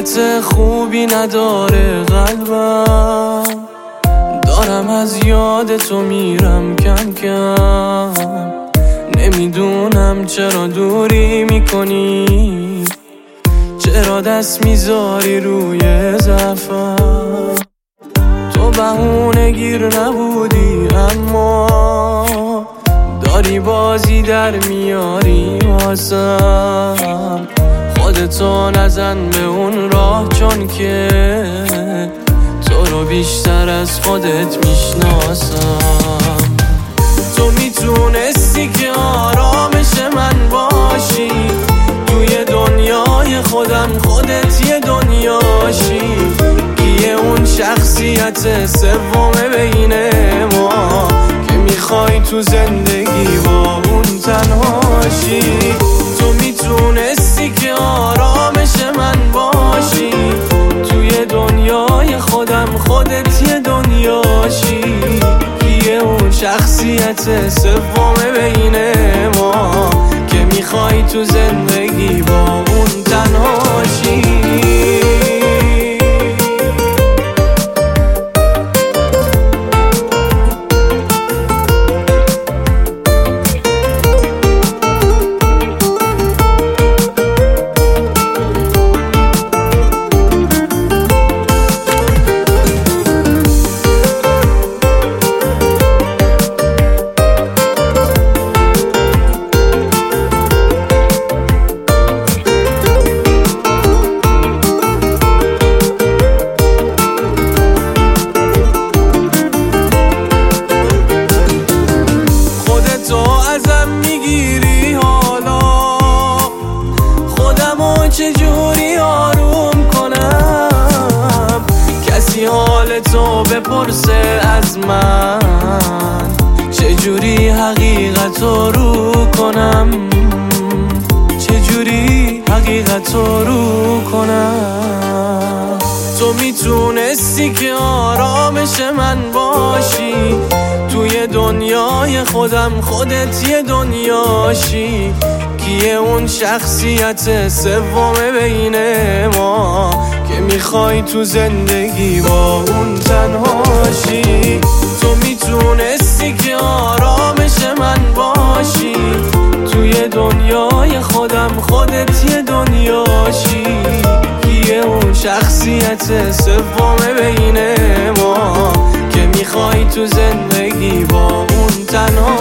حالت خوبی نداره قلبم، دارم از یاد تو میرم کم کم. نمیدونم چرا دوری میکنی، چرا دست میذاری روی ضعفم. تو بهونه گیر نبودی اما داری بازی در میاری واسم. خودتو نزن به اون راه چون که تو رو بیشتر از خودت میشناسم. تو میتونستی که آرامش من باشی، توی دنیای خودم خودت یه دنیاشی. کیه اون شخصیت سوم بین ما که میخوای تو زندگی با اون تنهاشی؟ تو میتونستی که آرامش من باشی، توی دنیای خودم خودت یه دنیاشی. کیه اون شخصیت سوم بین ما که میخوای تو زندگی با اون تنهاشی؟ میگیری حالا خودمو چجوری آروم کنم؟ کسی حال تو بپرسه از من، چجوری حقیقتو رو کنم؟ چجوری حقیقتو رو کنم؟ تو میتونستی که آرامش من باشی، توی دنیای خودم خودت یه دنیاشی. کیه اون شخصیت سوم بین ما که میخوای تو زندگی با اون تنهاشی؟ تو میتونستی که آرامش من باشی، توی دنیای خودم خودت یه دنیاشی. کیه اون شخصیت سوم بین ما که میخوای تو زندگی با اون تنها